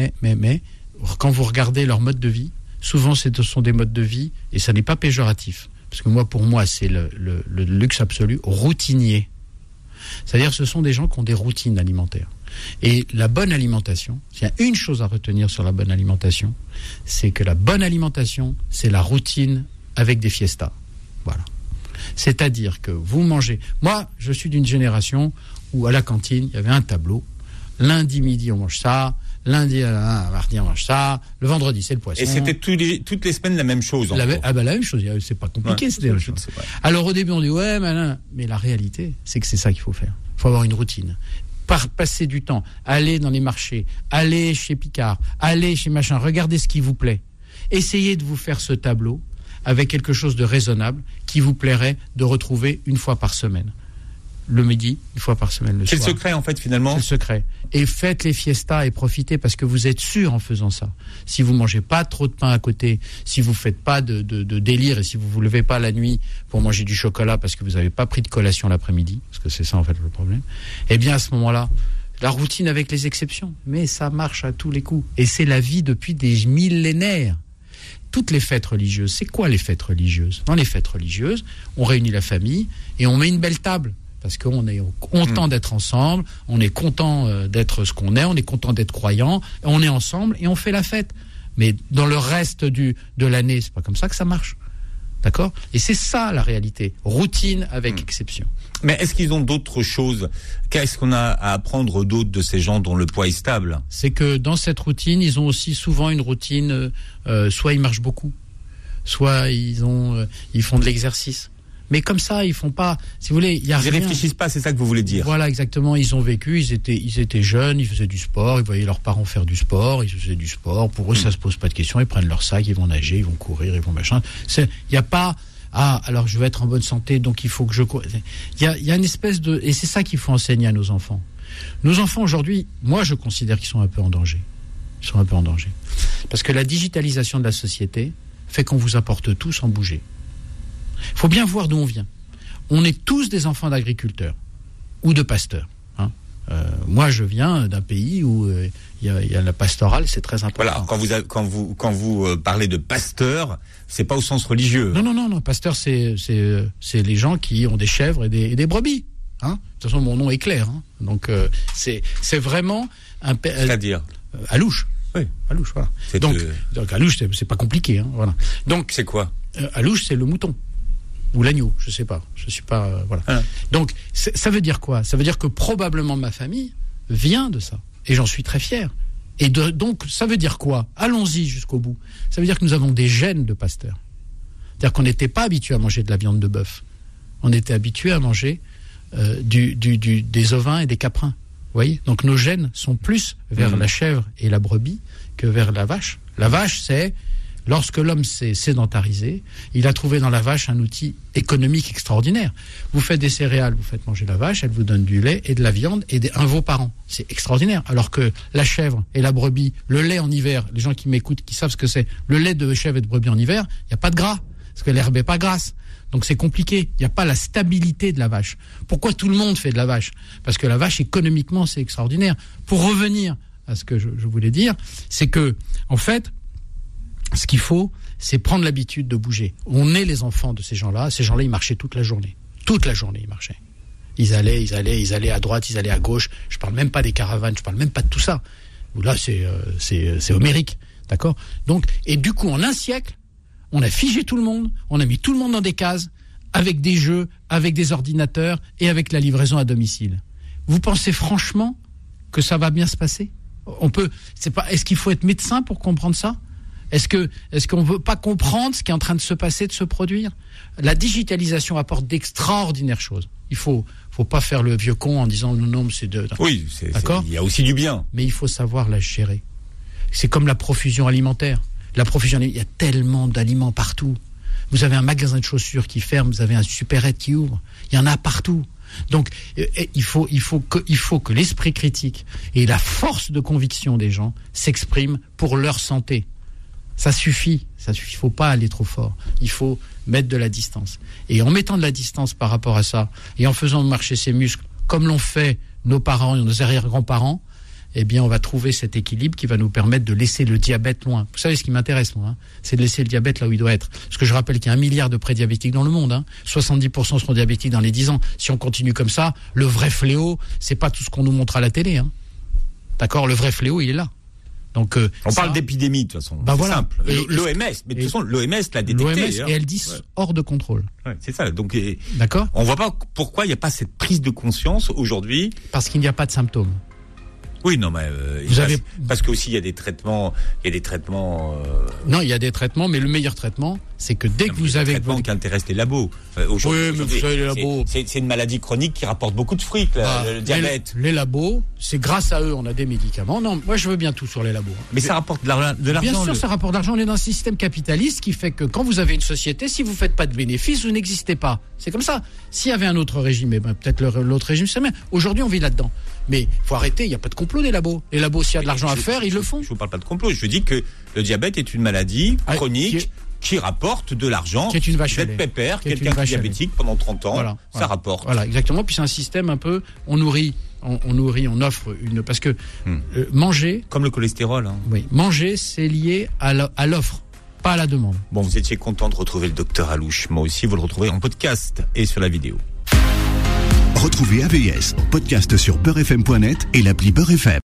quand vous regardez leur mode de vie, souvent, ce sont des modes de vie, et ça n'est pas péjoratif. Parce que pour moi, c'est le luxe absolu, routinier. C'est-à-dire, ce sont des gens qui ont des routines alimentaires. Et la bonne alimentation, s'il y a une chose à retenir sur la bonne alimentation, c'est que la bonne alimentation, c'est la routine avec des fiestas. Voilà. C'est-à-dire que vous mangez... Moi, je suis d'une génération où à la cantine, il y avait un tableau. Lundi midi, on mange ça. Lundi, mardi, on mange ça. Le vendredi, c'est le poisson. Et c'était toutes les semaines la même chose. La même chose. C'est pas compliqué, c'était la même chose. Alors au début, on dit ouais, mais la réalité, c'est que c'est ça qu'il faut faire. Il faut avoir une routine. Passer du temps, aller dans les marchés, aller chez Picard, aller chez machin, regardez ce qui vous plaît. Essayez de vous faire ce tableau avec quelque chose de raisonnable qui vous plairait de retrouver une fois par semaine. Le midi, une fois par semaine, le soir. C'est le secret, en fait, finalement. C'est le secret. Et faites les fiestas et profitez parce que vous êtes sûr en faisant ça. Si vous mangez pas trop de pain à côté, si vous faites pas de délire et si vous vous levez pas la nuit pour manger du chocolat parce que vous avez pas pris de collation l'après-midi, parce que c'est ça, en fait, le problème, eh bien, à ce moment-là, la routine avec les exceptions. Mais ça marche à tous les coups. Et c'est la vie depuis des millénaires. Toutes les fêtes religieuses, c'est quoi les fêtes religieuses? Dans les fêtes religieuses, on réunit la famille et on met une belle table. Parce qu'on est content d'être ensemble, on est content d'être ce qu'on est, on est content d'être croyant, on est ensemble et on fait la fête. Mais dans le reste de l'année, c'est pas comme ça que ça marche. D'accord? Et c'est ça la réalité. Routine avec exception. Mais est-ce qu'ils ont d'autres choses? Qu'est-ce qu'on a à apprendre d'autres de ces gens dont le poids est stable? C'est que dans cette routine, ils ont aussi souvent une routine, soit ils marchent beaucoup, soit ils font de l'exercice. Mais comme ça, ils font pas, si vous voulez, il y a rien. Ils réfléchissent pas, c'est ça que vous voulez dire. Voilà, exactement. Ils ont vécu, ils étaient jeunes, ils faisaient du sport, ils voyaient leurs parents faire du sport, ils faisaient du sport. Pour eux, ça se pose pas de questions. Ils prennent leur sac, ils vont nager, ils vont courir, ils vont machin. Il y a pas, alors je veux être en bonne santé, donc il faut que je cours. Il y a une espèce de, et c'est ça qu'il faut enseigner à nos enfants. Nos enfants aujourd'hui, moi, je considère qu'ils sont un peu en danger. Ils sont un peu en danger. Parce que la digitalisation de la société fait qu'on vous apporte tout sans bouger. Il faut bien voir d'où on vient. On est tous des enfants d'agriculteurs ou de pasteurs. Hein. Moi, je viens d'un pays où il y a la pastorale, c'est très important. Voilà, quand vous parlez de pasteur, c'est pas au sens religieux. Non. Pasteur, c'est les gens qui ont des chèvres et des brebis. Hein. De toute façon, mon nom est clair. Hein. Donc, c'est vraiment c'est-à-dire Alouche. Oui, Alouche, voilà. Donc Alouche, c'est pas compliqué. Hein, voilà. Donc, c'est quoi? Alouche, c'est le mouton. Ou l'agneau, je sais pas. Je suis pas... voilà. Donc, ça veut dire quoi? Ça veut dire que probablement ma famille vient de ça. Et j'en suis très fier. Et donc, ça veut dire quoi? Allons-y jusqu'au bout. Ça veut dire que nous avons des gènes de pasteurs. C'est-à-dire qu'on n'était pas habitué à manger de la viande de bœuf. On était habitué à manger des ovins et des caprins. Vous voyez? Donc, nos gènes sont plus vers la chèvre et la brebis que vers la vache. La vache, c'est... Lorsque l'homme s'est sédentarisé, il a trouvé dans la vache un outil économique extraordinaire. Vous faites des céréales, vous faites manger la vache, elle vous donne du lait et de la viande et un veau par an. C'est extraordinaire. Alors que la chèvre et la brebis, le lait en hiver, les gens qui m'écoutent, qui savent ce que c'est, le lait de chèvre et de brebis en hiver, il n'y a pas de gras, parce que l'herbe n'est pas grasse. Donc c'est compliqué. Il n'y a pas la stabilité de la vache. Pourquoi tout le monde fait de la vache? Parce que la vache, économiquement, c'est extraordinaire. Pour revenir à ce que je voulais dire, c'est que, en fait, ce qu'il faut, c'est prendre l'habitude de bouger. On est les enfants de ces gens-là. Ces gens-là, ils marchaient toute la journée. Toute la journée, ils marchaient. Ils allaient à droite, ils allaient à gauche. Je parle même pas des caravanes, je parle même pas de tout ça. Là, c'est homérique. D'accord? Donc, et du coup, en un siècle, on a figé tout le monde, on a mis tout le monde dans des cases, avec des jeux, avec des ordinateurs et avec la livraison à domicile. Vous pensez franchement que ça va bien se passer? Est-ce qu'il faut être médecin pour comprendre ça? Est-ce qu'on veut pas comprendre ce qui est en train de se passer, de se produire? La digitalisation apporte d'extraordinaires choses. Il faut pas faire le vieux con en disant non, c'est Oui, d'accord. Il y a aussi du bien. Mais il faut savoir la gérer. C'est comme la profusion alimentaire. L'approvisionnement, il y a tellement d'aliments partout. Vous avez un magasin de chaussures qui ferme, vous avez un supérette qui ouvre. Il y en a partout. Donc, il faut que l'esprit critique et la force de conviction des gens s'expriment pour leur santé. Ça suffit. Il faut pas aller trop fort. Il faut mettre de la distance. Et en mettant de la distance par rapport à ça, et en faisant marcher ses muscles, comme l'ont fait nos parents et nos arrière-grands-parents, eh bien, on va trouver cet équilibre qui va nous permettre de laisser le diabète loin. Vous savez, ce qui m'intéresse, moi, c'est de laisser le diabète là où il doit être. Parce que je rappelle qu'il y a 1 milliard de prédiabétiques dans le monde. 70% seront diabétiques dans les 10 ans. Si on continue comme ça, le vrai fléau, c'est pas tout ce qu'on nous montre à la télé. D'accord ? Le vrai fléau, il est là. Donc, on parle d'épidémie, de toute façon. Bah voilà. Simple. L'OMS, mais de toute façon, l'OMS l'a détecté. L'OMS, et elle dit hors de contrôle. Ouais, c'est ça. Donc, d'accord ? On voit pas pourquoi il n'y a pas cette prise de conscience aujourd'hui. Parce qu'il n'y a pas de symptômes. Oui, non, mais parce que aussi il y a des traitements. Non, il y a des traitements, mais le meilleur traitement, c'est que dès que vous avez des traitements qui intéressent les labos. Aujourd'hui, oui, mais vous savez, les labos, c'est une maladie chronique qui rapporte beaucoup de fric, le diabète. Les labos, c'est grâce à eux on a des médicaments. Non, moi je veux bien tout sur les labos. Mais ça rapporte de l'argent. Bien sûr, ça rapporte de l'argent. On est dans un système capitaliste qui fait que quand vous avez une société, si vous faites pas de bénéfices, vous n'existez pas. C'est comme ça. S'il y avait un autre régime, peut-être l'autre régime c'est bien. Aujourd'hui, on vit là-dedans. Mais faut arrêter, il n'y a pas de complot des labos. Les labos, s'il y a de l'argent à faire, ils le font. Je vous parle pas de complot, je dis que le diabète est une maladie chronique qui rapporte de l'argent. Qui est une vache à lait. Pépère, quelqu'un qui est diabétique pendant 30 ans, ça rapporte. Voilà, exactement. Puis c'est un système un peu, on nourrit, on offre une, parce que manger. Comme le cholestérol. Oui, manger, c'est lié à l'offre, pas à la demande. Bon, vous étiez content de retrouver le docteur Alouche. Moi aussi, vous le retrouvez en podcast et sur la vidéo. Retrouvez AVS en podcast sur beurrefm.net et l'appli Beurre FM.